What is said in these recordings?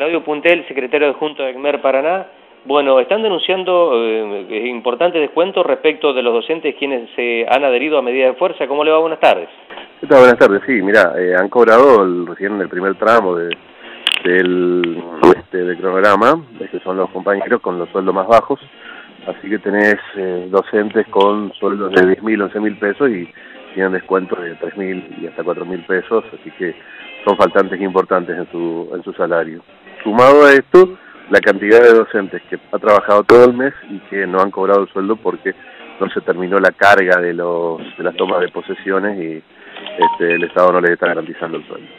Claudio Puntel, secretario adjunto de ECMER Paraná. Bueno, están denunciando importantes descuentos respecto de los docentes quienes se han adherido a medidas de fuerza. ¿Cómo le va? Buenas tardes. ¿Qué tal? Buenas tardes. Sí, mira, han cobrado recién el primer tramo del cronograma, que son los compañeros con los sueldos más bajos. Así que tenés docentes con sueldos de 10.000, 11.000 pesos y tienen descuentos de 3.000 y hasta 4.000 pesos, así que son faltantes importantes en su salario. Sumado a esto, la cantidad de docentes que ha trabajado todo el mes y que no han cobrado el sueldo porque no se terminó la carga de las tomas de posesiones y el Estado no les está garantizando el sueldo.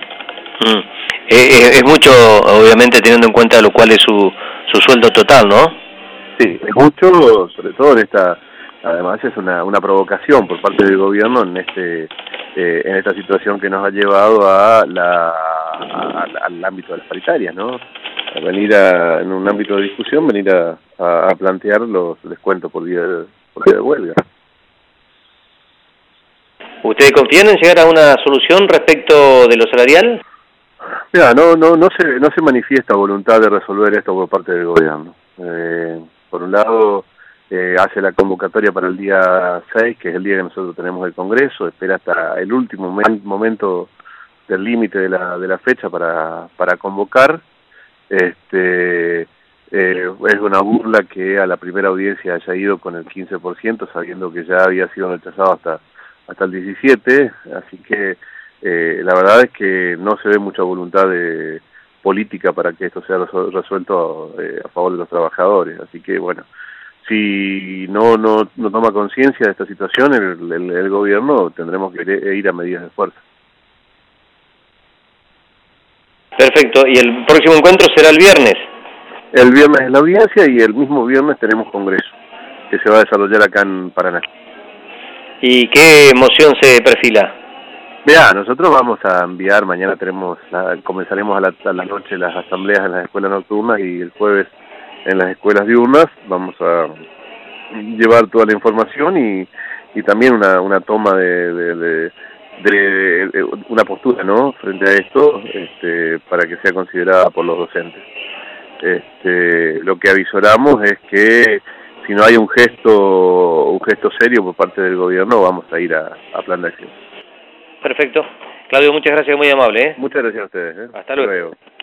Es mucho, obviamente, teniendo en cuenta lo cual es su sueldo total, ¿no? Sí, es mucho, sobre todo además es una provocación por parte del gobierno en esta situación que nos ha llevado al ámbito de las paritarias, ¿no? A venir en un ámbito de discusión, venir a plantear los descuentos por día de huelga. ¿Ustedes confían en llegar a una solución respecto de lo salarial? Mira, no se manifiesta voluntad de resolver esto por parte del gobierno. Por un lado, hace la convocatoria para el día 6, que es el día que nosotros tenemos el Congreso, espera hasta el último momento del límite de la fecha para convocar. Es una burla que a la primera audiencia haya ido con el 15%, sabiendo que ya había sido rechazado hasta el 17%, así que la verdad es que no se ve mucha voluntad política para que esto sea resuelto a favor de los trabajadores, así que bueno, si no toma conciencia de esta situación el gobierno, tendremos que ir a medidas de fuerza. Perfecto, ¿y el próximo encuentro será el viernes? El viernes es la audiencia y el mismo viernes tenemos congreso, que se va a desarrollar acá en Paraná. ¿Y qué moción se perfila? Mirá, nosotros vamos a enviar, mañana comenzaremos a la noche las asambleas en las escuelas nocturnas y el jueves en las escuelas diurnas. Vamos a llevar toda la información y también una toma de una postura, ¿no?, frente a esto, para que sea considerada por los docentes. Lo que avisoramos es que si no hay un gesto serio por parte del gobierno, vamos a ir a plan de acción. Perfecto. Claudio, muchas gracias, muy amable. Muchas gracias a ustedes. Hasta luego.